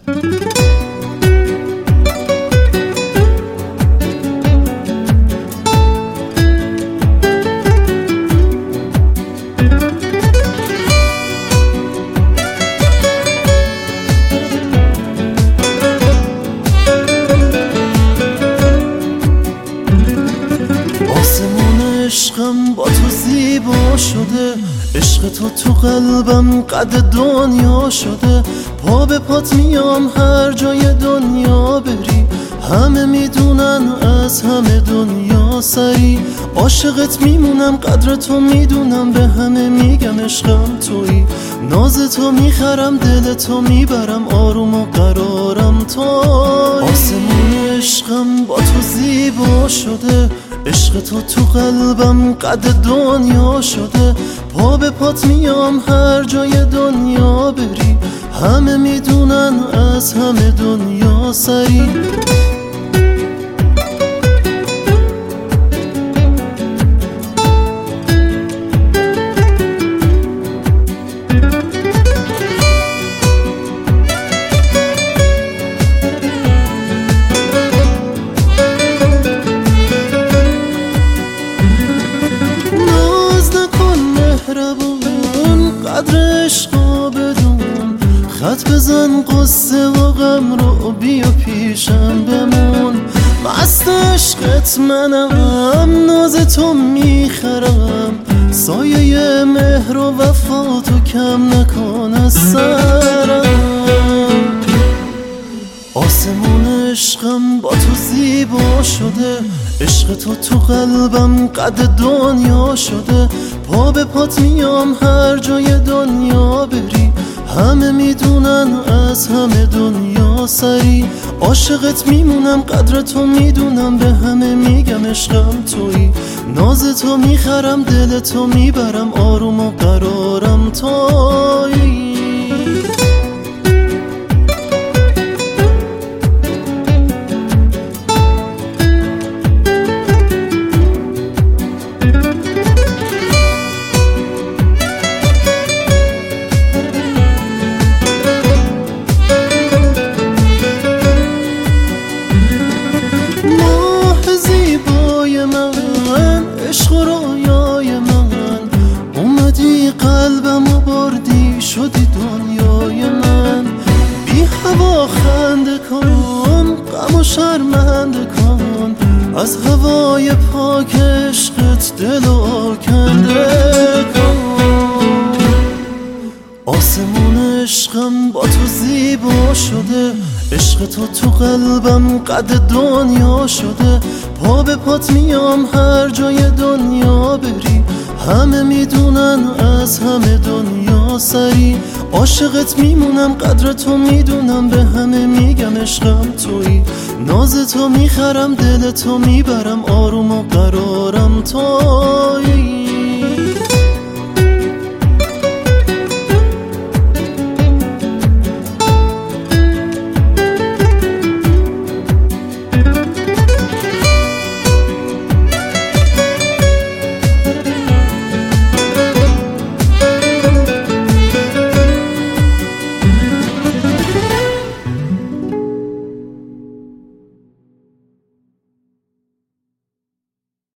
عشقم با تو زیبا شده، عشق تو قلبم قد دنیا شده. پا به پات میام هر جای دنیا بری، همه میدونن از همه دنیا سری. عاشقت میمونم قدر تو میدونم، به همه میگم عشقم تویی. ناز تو میخرم دل تو میبرم، آروم و قرارم تویی. آسمون عشقم با تو زیبا شده، عشق تو قلبم قد دنیا شده. پا به پات میام هر جای دنیا بری، همه میدونن از همه دنیا سری. قدر عشقا بدون، خط بزن قصه و غم رو بیا پیشم بمون. مست عشقت منم، ناز تو میخرم، سایه مهر و وفا تو کم نکن از سرم. آسمون عشقم با تو زیبا شده، عشق تو قلبم قد دنیا شده. پا به پات میام هر جای دنیا بری، همه میدونن از همه دنیا سری. عاشقت میمونم قدر تو میدونم، به همه میگم عشقم تویی. ناز تو میخرم دل تو میبرم، آروم و قرارم تویی. عشق و رویای من اومدی قلبم و بردی شدی دنیای من. بی هوا خنده کن، غم و شرمنده کن، از هوای پاک عشقت دل و آکنده کن. آسمون عشقم با تو زیبا شده، عشق تو قلبم قد دنیا شده. پا به پات میام هر جای دنیا بری، همه میدونن از همه دنیا سری. عاشقت میمونم قدر تو میدونم، به همه میگم عشقم تویی. ناز تو میخرم دل تو میبرم، آروم و قرارم تویی.